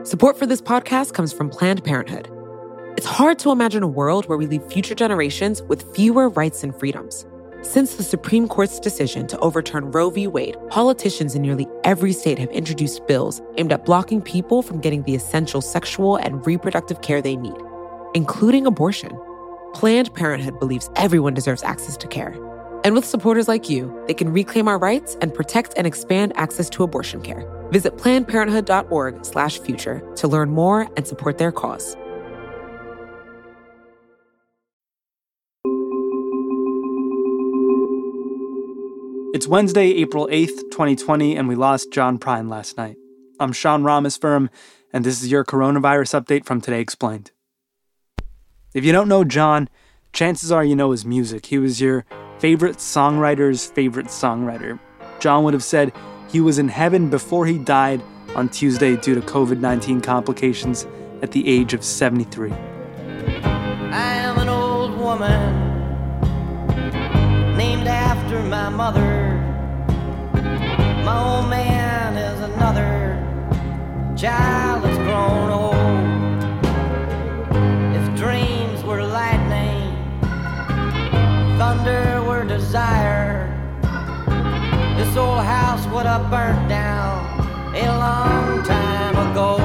Support for this podcast comes from Planned Parenthood. It's hard to imagine a world where we leave future generations with fewer rights and freedoms. Since the Supreme Court's decision to overturn Roe v. Wade, politicians in nearly every state have introduced bills aimed at blocking people from getting the essential sexual and reproductive care they need, including abortion. Planned Parenthood believes everyone deserves access to care. And with supporters like you, they can reclaim our rights and protect and expand access to abortion care. Visit PlannedParenthood.org/future to learn more and support their cause. It's Wednesday, April 8th, 2020, and we lost John Prine last night. I'm Sean Rameswaram, and this is your coronavirus update from Today Explained. If you don't know John, chances are you know his music. He was your favorite songwriter's favorite songwriter. John would have said he was in heaven before he died on Tuesday due to COVID-19 complications at the age of 73. I am an old woman named after my mother. My old man is another child that's grown old. If dreams were lightning, thunder were desire, this old house would have burnt down a long time ago.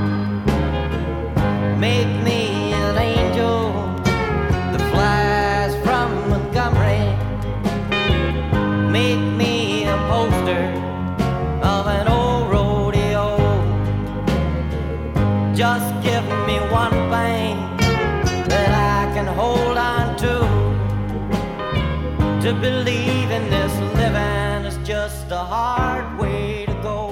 Make me an angel that flies from Montgomery. Make me a poster of an old rodeo. Just give me one thing that I can hold on to believe in this living is just a hard way to go.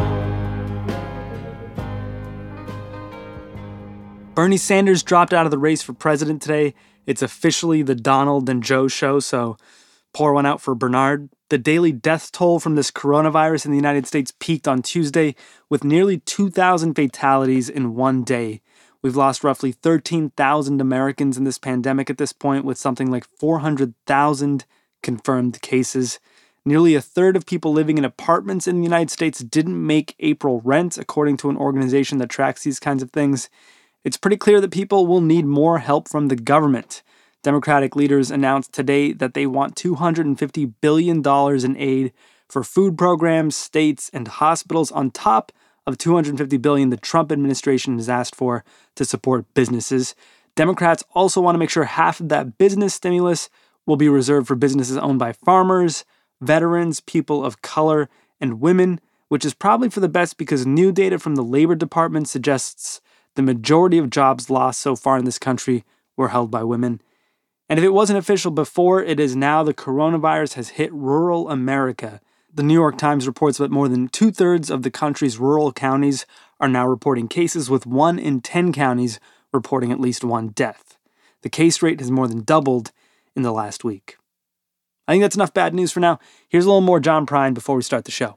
Bernie Sanders dropped out of the race for president today. It's officially the Donald and Joe show, so pour one out for Bernard. The daily death toll from this coronavirus in the United States peaked on Tuesday with nearly 2,000 fatalities in one day. We've lost roughly 13,000 Americans in this pandemic at this point, with something like 400,000 confirmed cases. Nearly a third of people living in apartments in the United States didn't make April rent, according to an organization that tracks these kinds of things. It's pretty clear that people will need more help from the government. Democratic leaders announced today that they want $250 billion in aid for food programs, states, and hospitals on top of $250 billion the Trump administration has asked for to support businesses. Democrats also want to make sure half of that business stimulus will be reserved for businesses owned by farmers, veterans, people of color, and women, which is probably for the best because new data from the Labor Department suggests the majority of jobs lost so far in this country were held by women. And if it wasn't official before, it is now. The coronavirus has hit rural America. The New York Times reports that more than 2/3 of the country's rural counties are now reporting cases, with 1 in 10 counties reporting at least one death. The case rate has more than doubled in the last week. I think that's enough bad news for now. Here's a little more John Prine before we start the show.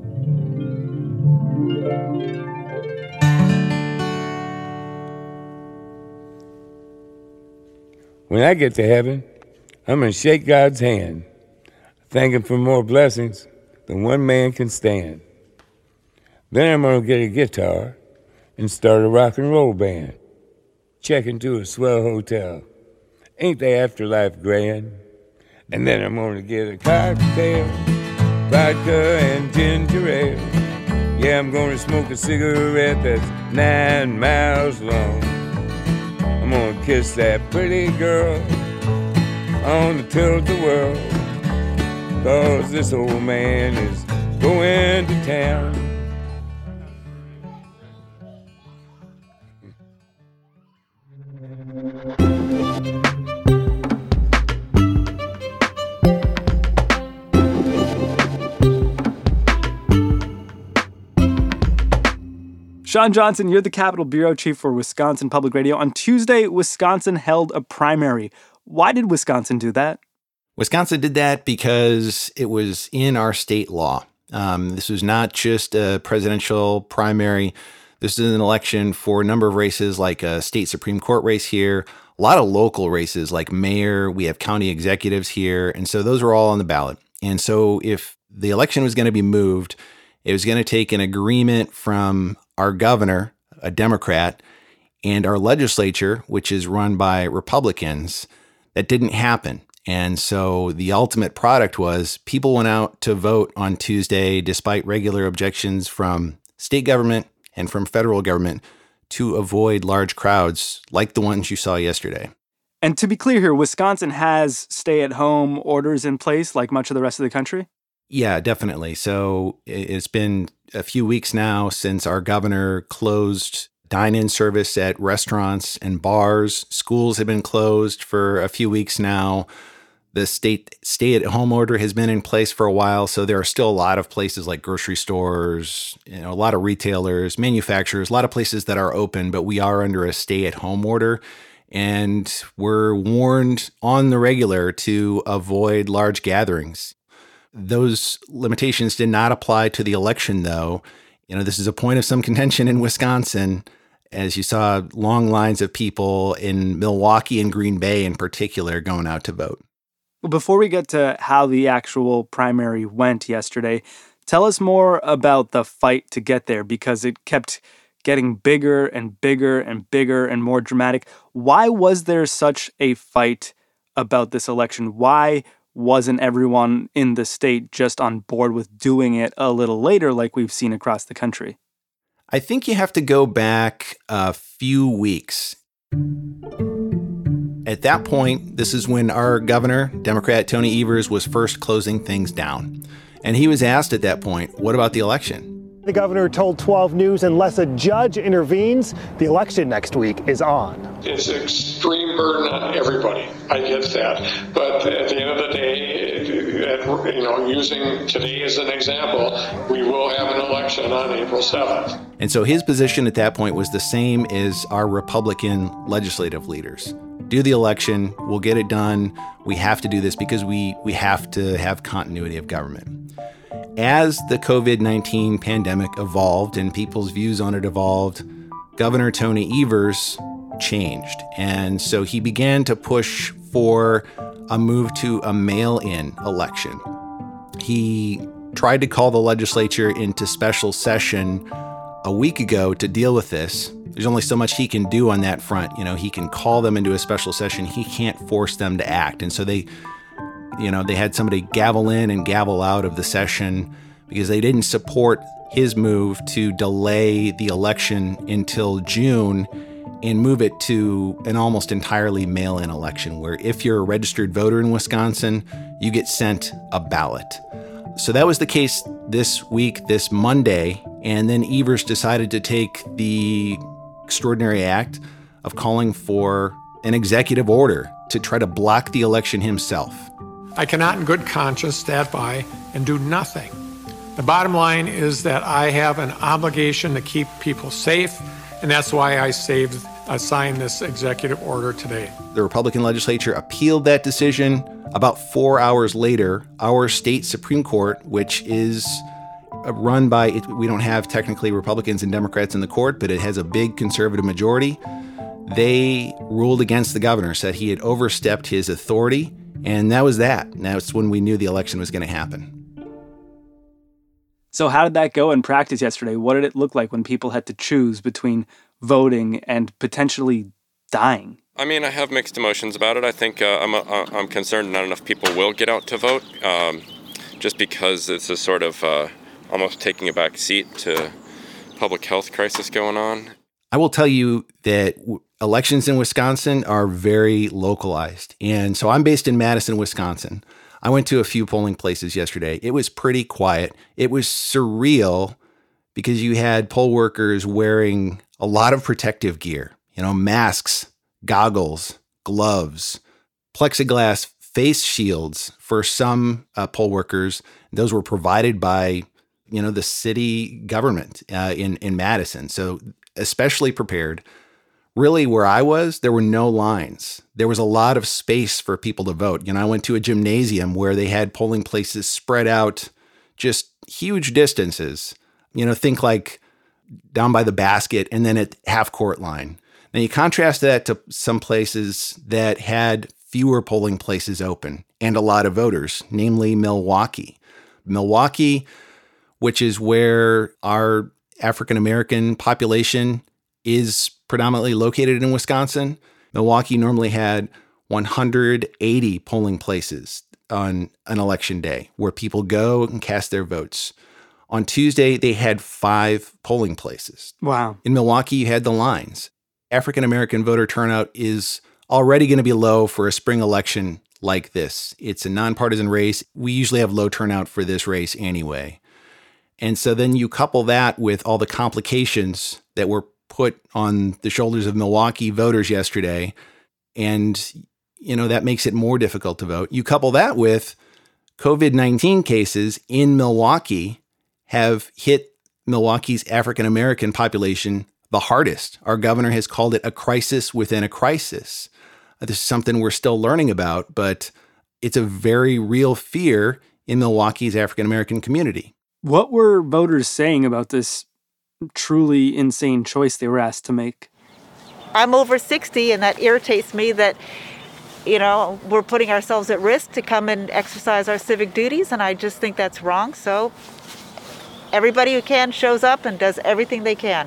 When I get to heaven, I'm going to shake God's hand, thank Him for more blessings than one man can stand. Then I'm going to get a guitar and start a rock and roll band. Check into a swell hotel. Ain't the afterlife grand? And then I'm going to get a cocktail, vodka and ginger ale. Yeah, I'm going to smoke a cigarette that's 9 miles long. I'm gonna kiss that pretty girl on the tilt-a-whirl, 'cause this old man is going to town. Sean Johnson, you're the Capitol Bureau Chief for Wisconsin Public Radio. On Tuesday, Wisconsin held a primary. Why did Wisconsin do that? Wisconsin did that because it was in our state law. This was not just a presidential primary. This is an election for a number of races, like a state Supreme Court race here, a lot of local races like mayor, we have county executives here. And so those were all on the ballot. And so if the election was going to be moved, it was going to take an agreement from our governor, a Democrat, and our legislature, which is run by Republicans, that didn't happen. And so the ultimate product was people went out to vote on Tuesday, despite regular objections from state government and from federal government, to avoid large crowds like the ones you saw yesterday. And to be clear here, Wisconsin has stay-at-home orders in place like much of the rest of the country? Yeah, definitely. So it's been a few weeks now since our governor closed dine-in service at restaurants and bars. Schools have been closed for a few weeks now. The state stay-at-home order has been in place for a while, so there are still a lot of places like grocery stores, a lot of retailers, manufacturers, a lot of places that are open, but we are under a stay-at-home order. And we're warned on the regular to avoid large gatherings. Those limitations did not apply to the election, though. This is a point of some contention in Wisconsin, as you saw long lines of people in Milwaukee and Green Bay in particular going out to vote. Well, before we get to how the actual primary went yesterday, tell us more about the fight to get there, because it kept getting bigger and bigger and bigger and more dramatic. Why was there such a fight about this election? Why wasn't everyone in the state just on board with doing it a little later like we've seen across the country? I think you have to go back a few weeks. At that point, this is when our governor, Democrat Tony Evers, was first closing things down. And he was asked at that point, what about the election? The governor told 12 News unless a judge intervenes, the election next week is on. It's an extreme burden on everybody. I get that. But at the end of the day, using today as an example, we will have an election on April 7th. And so his position at that point was the same as our Republican legislative leaders. Do the election, we'll get it done. We have to do this because we have to have continuity of government. As the COVID-19 pandemic evolved and people's views on it evolved, Governor Tony Evers changed. And so he began to push for a move to a mail-in election. He tried to call the legislature into special session a week ago to deal with this. There's only so much he can do on that front. He can call them into a special session. He can't force them to act. And so they had somebody gavel in and gavel out of the session because they didn't support his move to delay the election until June and move it to an almost entirely mail-in election, where if you're a registered voter in Wisconsin, you get sent a ballot. So that was the case this week, this Monday, and then Evers decided to take the extraordinary act of calling for an executive order to try to block the election himself. I cannot in good conscience stand by and do nothing. The bottom line is that I have an obligation to keep people safe, and that's why I signed this executive order today. The Republican legislature appealed that decision. About 4 hours later, our state Supreme Court, which is run by, we don't have technically Republicans and Democrats in the court, but it has a big conservative majority, they ruled against the governor, said he had overstepped his authority, and that was that. Now it's when we knew the election was going to happen. So how did that go in practice yesterday? What did it look like when people had to choose between voting and potentially dying? I mean, I have mixed emotions about it. I think I'm concerned not enough people will get out to vote, just because it's a sort of almost taking a back seat to public health crisis going on. I will tell you that elections in Wisconsin are very localized. And so I'm based in Madison, Wisconsin. I went to a few polling places yesterday. It was pretty quiet. It was surreal because you had poll workers wearing a lot of protective gear, masks, goggles, gloves, plexiglass face shields for some poll workers. Those were provided by, the city government in Madison. So especially prepared. Really, where I was, there were no lines. There was a lot of space for people to vote. I went to a gymnasium where they had polling places spread out just huge distances. Think like down by the basket and then at half-court line. Now, you contrast that to some places that had fewer polling places open and a lot of voters, namely Milwaukee. Milwaukee, which is where our African-American population is predominantly located in Wisconsin. Milwaukee normally had 180 polling places on an election day where people go and cast their votes. On Tuesday, they had 5 polling places. Wow. In Milwaukee, you had the lines. African-American voter turnout is already going to be low for a spring election like this. It's a nonpartisan race. We usually have low turnout for this race anyway. And so then you couple that with all the complications that were put on the shoulders of Milwaukee voters yesterday, and that makes it more difficult to vote. You couple that with COVID-19 cases in Milwaukee have hit Milwaukee's African-American population the hardest. Our governor has called it a crisis within a crisis. This is something we're still learning about, but it's a very real fear in Milwaukee's African-American community. What were voters saying about this truly insane choice they were asked to make? I'm over 60, and that irritates me that, we're putting ourselves at risk to come and exercise our civic duties, and I just think that's wrong. So everybody who can shows up and does everything they can.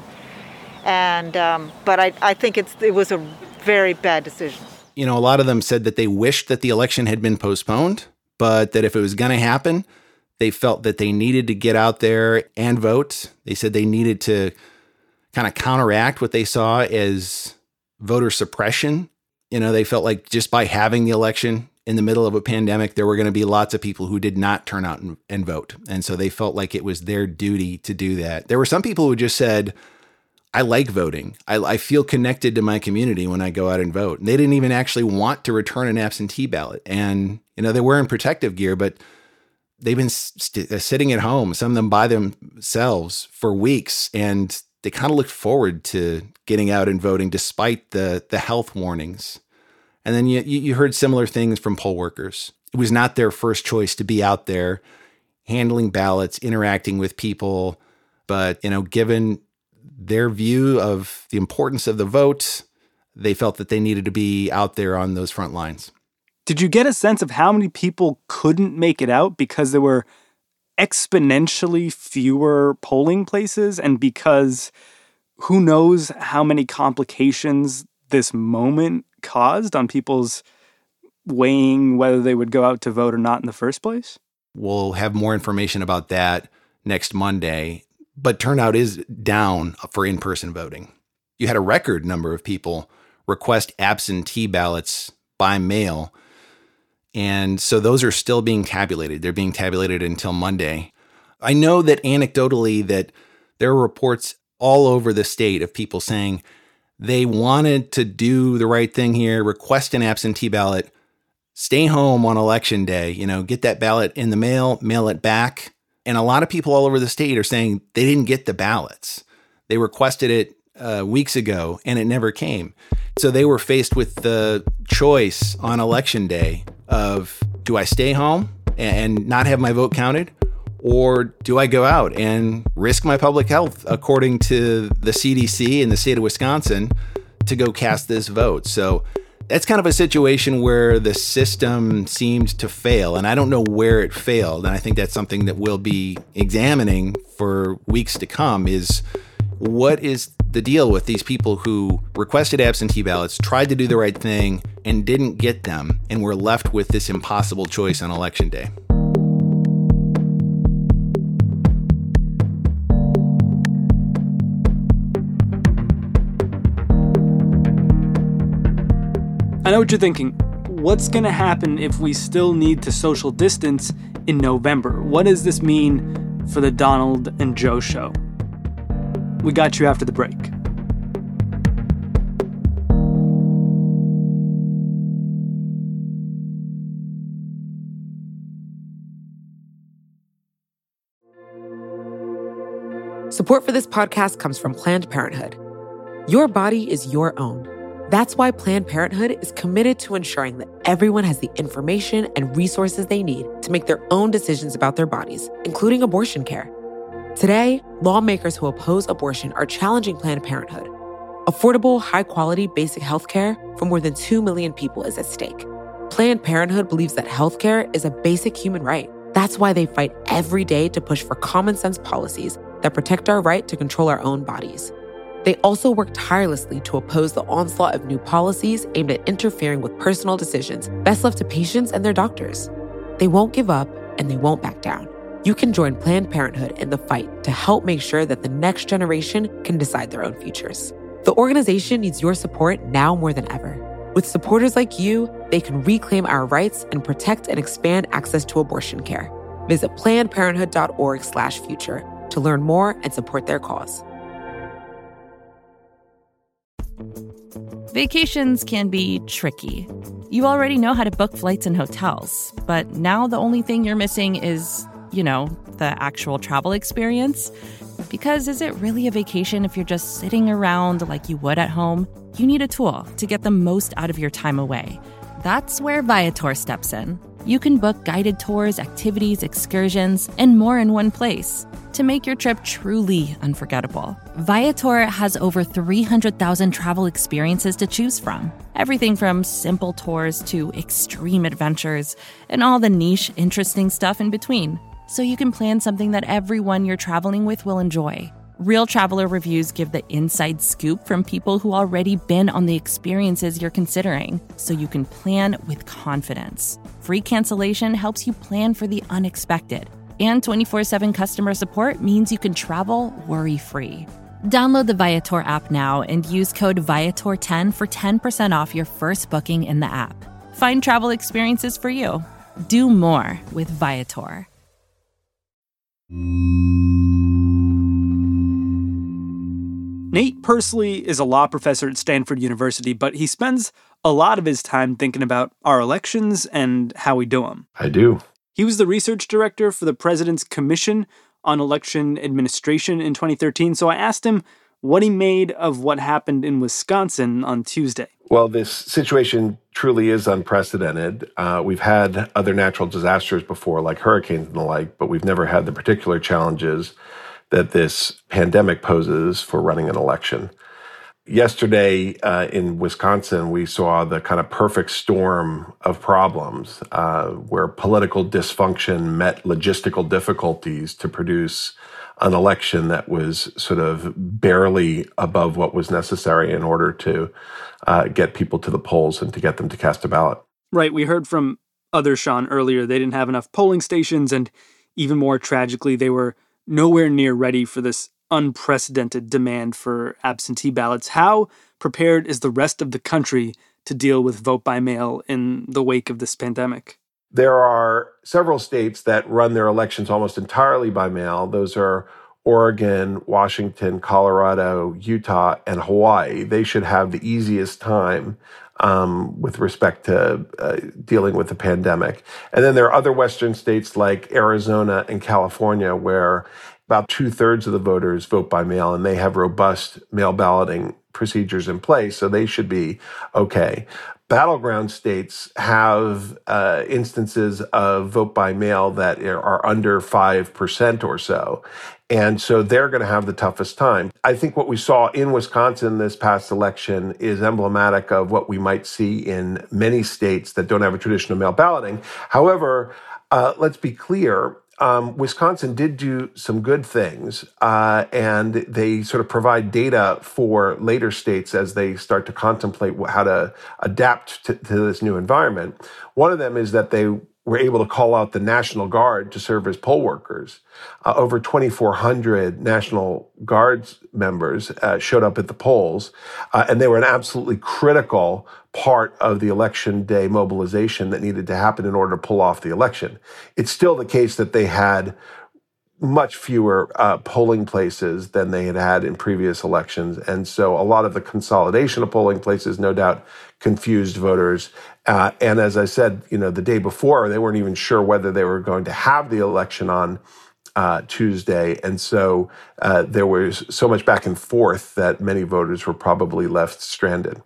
And but I think it was a very bad decision. A lot of them said that they wished that the election had been postponed, but that if it was going to happen, they felt that they needed to get out there and vote. They said they needed to kind of counteract what they saw as voter suppression. They felt like just by having the election in the middle of a pandemic, there were going to be lots of people who did not turn out and vote. And so they felt like it was their duty to do that. There were some people who just said, I like voting. I feel connected to my community when I go out and vote. And they didn't even actually want to return an absentee ballot. And, they're wearing protective gear, but they've been sitting at home, some of them by themselves for weeks. And they kind of looked forward to getting out and voting despite the health warnings. And then you heard similar things from poll workers. It was not their first choice to be out there handling ballots, interacting with people. But, given their view of the importance of the vote, they felt that they needed to be out there on those front lines. Did you get a sense of how many people couldn't make it out because there were exponentially fewer polling places, and because who knows how many complications this moment caused on people's weighing whether they would go out to vote or not in the first place? We'll have more information about that next Monday, but turnout is down for in-person voting. You had a record number of people request absentee ballots by mail, and so those are still being tabulated. They're being tabulated until Monday. I know that anecdotally that there are reports all over the state of people saying they wanted to do the right thing here, request an absentee ballot, stay home on election day, get that ballot in the mail it back. And a lot of people all over the state are saying they didn't get the ballots. They requested it weeks ago and it never came. So they were faced with the choice on election day of, do I stay home and not have my vote counted? Or do I go out and risk my public health, according to the CDC in the state of Wisconsin, to go cast this vote? So that's kind of a situation where the system seemed to fail, and I don't know where it failed. And I think that's something that we'll be examining for weeks to come, is what is the deal with these people who requested absentee ballots, tried to do the right thing, and didn't get them, and were left with this impossible choice on election day. I know what you're thinking. What's going to happen if we still need to social distance in November? What does this mean for the Donald and Joe show? We got you after the break. Support for this podcast comes from Planned Parenthood. Your body is your own. That's why Planned Parenthood is committed to ensuring that everyone has the information and resources they need to make their own decisions about their bodies, including abortion care. Today, lawmakers who oppose abortion are challenging Planned Parenthood. Affordable, high-quality basic health care for more than 2 million people is at stake. Planned Parenthood believes that health care is a basic human right. That's why they fight every day to push for common-sense policies that protect our right to control our own bodies. They also work tirelessly to oppose the onslaught of new policies aimed at interfering with personal decisions best left to patients and their doctors. They won't give up, and they won't back down. You can join Planned Parenthood in the fight to help make sure that the next generation can decide their own futures. The organization needs your support now more than ever. With supporters like you, they can reclaim our rights and protect and expand access to abortion care. Visit PlannedParenthood.org/future to learn more and support their cause. Vacations can be tricky. You already know how to book flights and hotels, but now the only thing you're missing is, the actual travel experience. Because is it really a vacation if you're just sitting around like you would at home? You need a tool to get the most out of your time away. That's where Viator steps in. You can book guided tours, activities, excursions, and more in one place to make your trip truly unforgettable. Viator has over 300,000 travel experiences to choose from. Everything from simple tours to extreme adventures and all the niche, interesting stuff in between. So you can plan something that everyone you're traveling with will enjoy. Real traveler reviews give the inside scoop from people who already been on the experiences you're considering, so you can plan with confidence. Free cancellation helps you plan for the unexpected. And 24/7 customer support means you can travel worry-free. Download the Viator app now and use code Viator10 for 10% off your first booking in the app. Find travel experiences for you. Do more with Viator. Nate Persily is a law professor at Stanford University, but he spends a lot of his time thinking about our elections and how we do them. I do. He was the research director for the President's Commission on Election Administration in 2013, so I asked him what he made of what happened in Wisconsin on Tuesday. Well, this situation truly is unprecedented. We've had other natural disasters before, like hurricanes and the like, but we've never had the particular challenges that this pandemic poses for running an election. Yesterday in Wisconsin, we saw the kind of perfect storm of problems where political dysfunction met logistical difficulties to produce an election that was sort of barely above what was necessary in order to get people to the polls and to get them to cast a ballot. Right. We heard from other Sean earlier. They didn't have enough polling stations, and even more tragically, they were nowhere near ready for this unprecedented demand for absentee ballots. How prepared is the rest of the country to deal with vote by mail in the wake of this pandemic? There are several states that run their elections almost entirely by mail. Those are Oregon, Washington, Colorado, Utah, and Hawaii. They should have the easiest time with respect to dealing with the pandemic. And then there are other Western states like Arizona and California where about 2/3 of the voters vote by mail, and they have robust mail balloting procedures in place, so they should be okay. Battleground states have instances of vote by mail that are under 5% or so. And so they're going to have the toughest time. I think what we saw in Wisconsin this past election is emblematic of what we might see in many states that don't have a tradition of mail balloting. However, let's be clear. Wisconsin did do some good things, and they sort of provide data for later states as they start to contemplate how to adapt to this new environment. One of them is that they were able to call out the National Guard to serve as poll workers. Over 2,400 National Guards members showed up at the polls, and they were an absolutely critical part of the election day mobilization that needed to happen in order to pull off the election. It's still the case that they had much fewer polling places than they had in previous elections. And so a lot of the consolidation of polling places, no doubt, confused voters. And as I said, the day before, they weren't even sure whether they were going to have the election on Tuesday. And so there was so much back and forth that many voters were probably left stranded.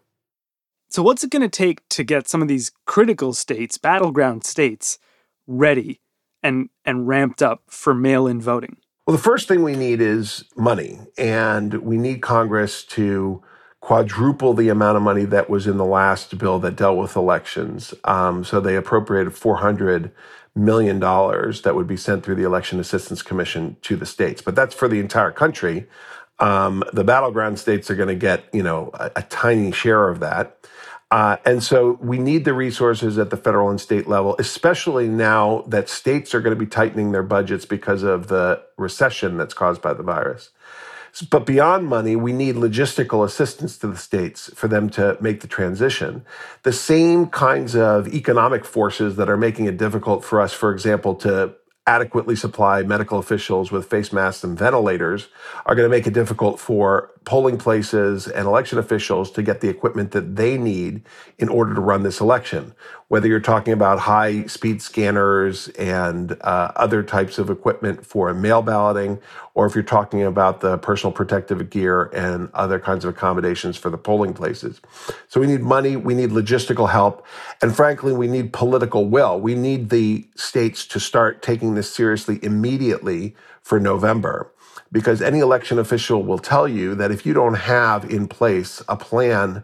So what's it going to take to get some of these critical states, battleground states, ready and ramped up for mail-in voting? Well, the first thing we need is money, and we need Congress to quadruple the amount of money that was in the last bill that dealt with elections. So they appropriated $400 million that would be sent through the Election Assistance Commission to the states. But that's for the entire country. The battleground states are going to get, a tiny share of that. And so we need the resources at the federal and state level, especially now that states are going to be tightening their budgets because of the recession that's caused by the virus. But beyond money, we need logistical assistance to the states for them to make the transition. The same kinds of economic forces that are making it difficult for us, for example, to adequately supply medical officials with face masks and ventilators are going to make it difficult for polling places and election officials to get the equipment that they need in order to run this election. Whether you're talking about high-speed scanners and other types of equipment for mail balloting, or if you're talking about the personal protective gear and other kinds of accommodations for the polling places. So we need money, we need logistical help, and frankly, we need political will. We need the states to start taking this seriously immediately for November, because any election official will tell you that if you don't have in place a plan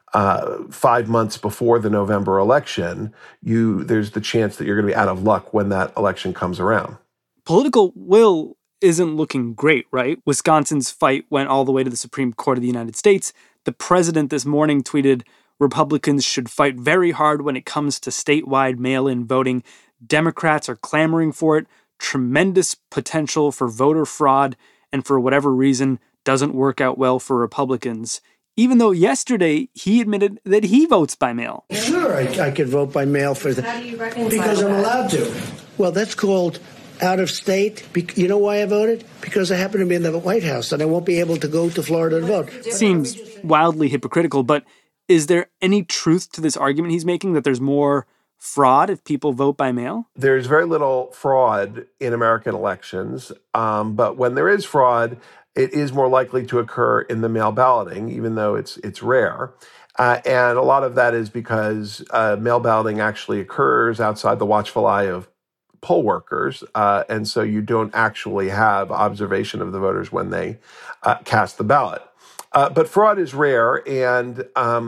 5 months before the November election, there's the chance that you're going to be out of luck when that election comes around. Political will isn't looking great, right? Wisconsin's fight went all the way to the Supreme Court of the United States. The president this morning tweeted, Republicans should fight very hard when it comes to statewide mail-in voting. Democrats are clamoring for it. Tremendous potential for voter fraud, and for whatever reason, doesn't work out well for Republicans. Even though yesterday he admitted that he votes by mail. Sure, I could vote by mail for that. How do you reconcile Because I'm that? allowed to. Well, that's called out of state. You know why I voted? Because I happen to be in the White House and I won't be able to go to Florida to vote. Seems wildly hypocritical, but is there any truth to this argument he's making that there's more fraud if people vote by mail? There's very little fraud in American elections, but when there is fraud, it is more likely to occur in the mail balloting, even though it's rare. And a lot of that is because mail balloting actually occurs outside the watchful eye of poll workers, and so you don't actually have observation of the voters when they cast the ballot. But fraud is rare, and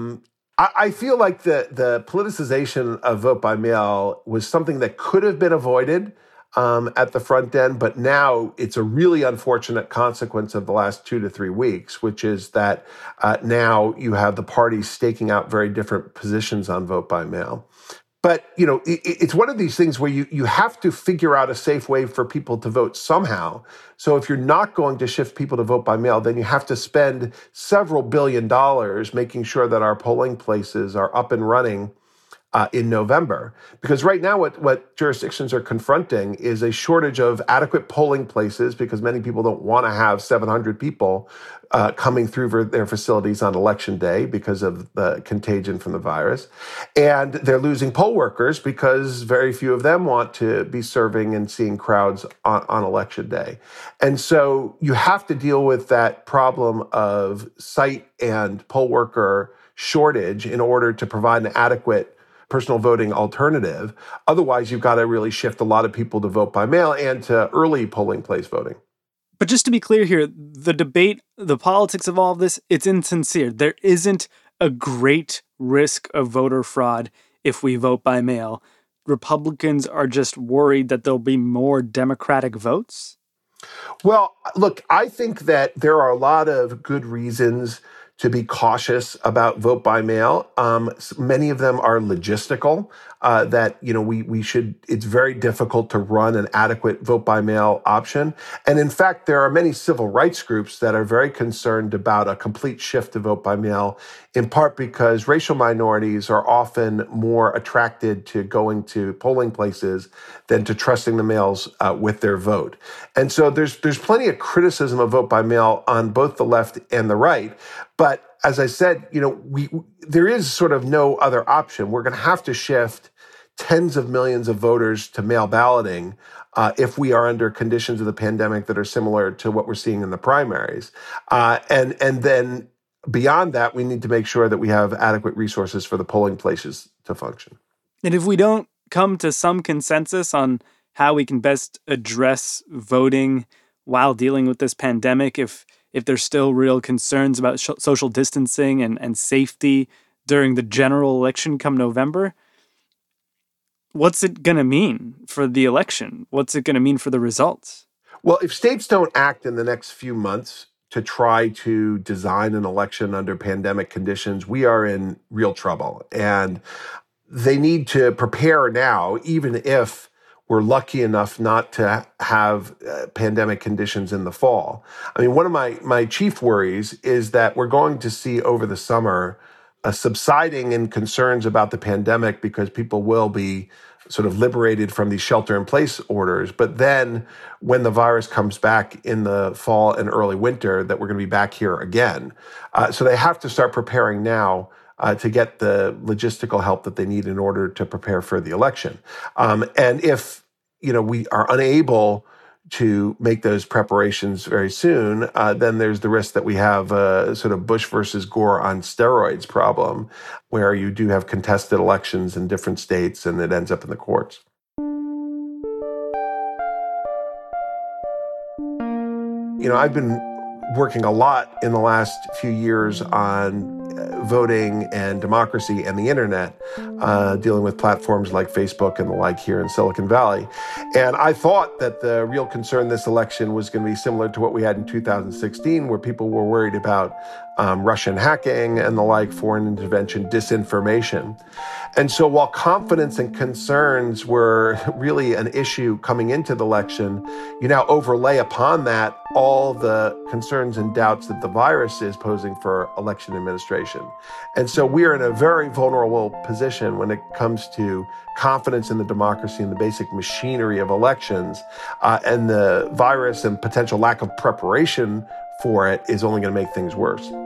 I feel like the politicization of vote by mail was something that could have been avoided at the front end, but now it's a really unfortunate consequence of the last 2 to 3 weeks, which is that now you have the parties staking out very different positions on vote by mail. But, it's one of these things where you have to figure out a safe way for people to vote somehow. So if you're not going to shift people to vote by mail, then you have to spend several $billion making sure that our polling places are up and running in November. Because right now what jurisdictions are confronting is a shortage of adequate polling places because many people don't want to have 700 people coming through their facilities on election day because of the contagion from the virus. And they're losing poll workers because very few of them want to be serving and seeing crowds on election day. And so you have to deal with that problem of site and poll worker shortage in order to provide an adequate personal voting alternative. Otherwise, you've got to really shift a lot of people to vote by mail and to early polling place voting. But just to be clear here, the debate, the politics of all of this, it's insincere. There isn't a great risk of voter fraud if we vote by mail. Republicans are just worried that there'll be more Democratic votes? Well, look, I think that there are a lot of good reasons to be cautious about vote by mail. Many of them are logistical, that, it's very difficult to run an adequate vote by mail option. And in fact, there are many civil rights groups that are very concerned about a complete shift to vote by mail, in part because racial minorities are often more attracted to going to polling places than to trusting the mails with their vote. And so there's plenty of criticism of vote by mail on both the left and the right. But as I said, there is sort of no other option. We're going to have to shift tens of millions of voters to mail balloting if we are under conditions of the pandemic that are similar to what we're seeing in the primaries. And then beyond that, we need to make sure that we have adequate resources for the polling places to function. And if we don't come to some consensus on how we can best address voting while dealing with this pandemic, if there's still real concerns about social distancing and safety during the general election come November, what's it going to mean for the election? What's it going to mean for the results? Well, if states don't act in the next few months to try to design an election under pandemic conditions, we are in real trouble. And they need to prepare now, even if we're lucky enough not to have pandemic conditions in the fall. I mean, one of my chief worries is that we're going to see over the summer a subsiding in concerns about the pandemic because people will be sort of liberated from these shelter-in-place orders. But then when the virus comes back in the fall and early winter, that we're going to be back here again. So they have to start preparing now to get the logistical help that they need in order to prepare for the election. And if, we are unable to make those preparations very soon, then there's the risk that we have a sort of Bush versus Gore on steroids problem, where you do have contested elections in different states and it ends up in the courts. I've been working a lot in the last few years on voting and democracy and the internet, dealing with platforms like Facebook and the like here in Silicon Valley. And I thought that the real concern this election was going to be similar to what we had in 2016, where people were worried about Russian hacking and the like, foreign intervention, disinformation. And so while confidence and concerns were really an issue coming into the election, you now overlay upon that all the concerns and doubts that the virus is posing for election administration. And so we are in a very vulnerable position when it comes to confidence in the democracy and the basic machinery of elections. And the virus and potential lack of preparation for it is only going to make things worse.